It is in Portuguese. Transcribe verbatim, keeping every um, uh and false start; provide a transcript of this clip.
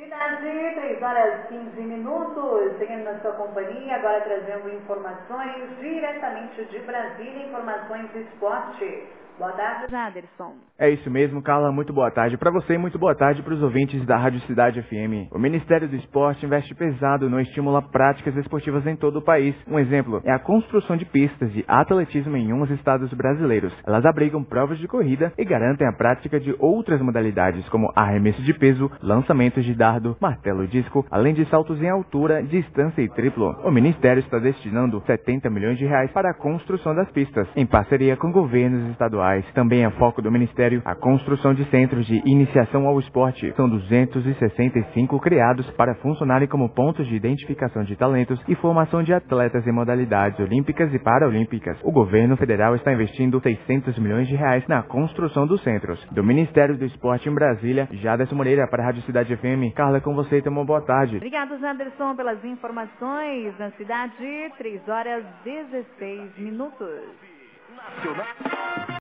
Cidade, três horas e quinze minutos, seguindo na sua companhia, agora trazendo informações diretamente de Brasília, informações de esporte. Boa tarde, Anderson. É isso mesmo, Carla. Muito boa tarde para você e muito boa tarde para os ouvintes da Rádio Cidade F M. O Ministério do Esporte investe pesado no estímulo a práticas esportivas em todo o país. Um exemplo é a construção de pistas de atletismo em uns estados brasileiros. Elas abrigam provas de corrida e garantem a prática de outras modalidades, como arremesso de peso, lançamentos de dardo, martelo disco, além de saltos em altura, distância e triplo. O Ministério está destinando setenta milhões de reais para a construção das pistas, em parceria com governos estaduais. Também é foco do Ministério a construção de centros de iniciação ao esporte. São duzentos e sessenta e cinco criados para funcionarem como pontos de identificação de talentos e formação de atletas em modalidades olímpicas e paraolímpicas. O governo federal está investindo seiscentos milhões de reais na construção dos centros. Do Ministério do Esporte em Brasília, Jaderson Moreira para a Rádio Cidade F M. Carla, com você, então uma boa tarde. Obrigado, Anderson, pelas informações. Na cidade, três horas e dezesseis minutos. Nacional.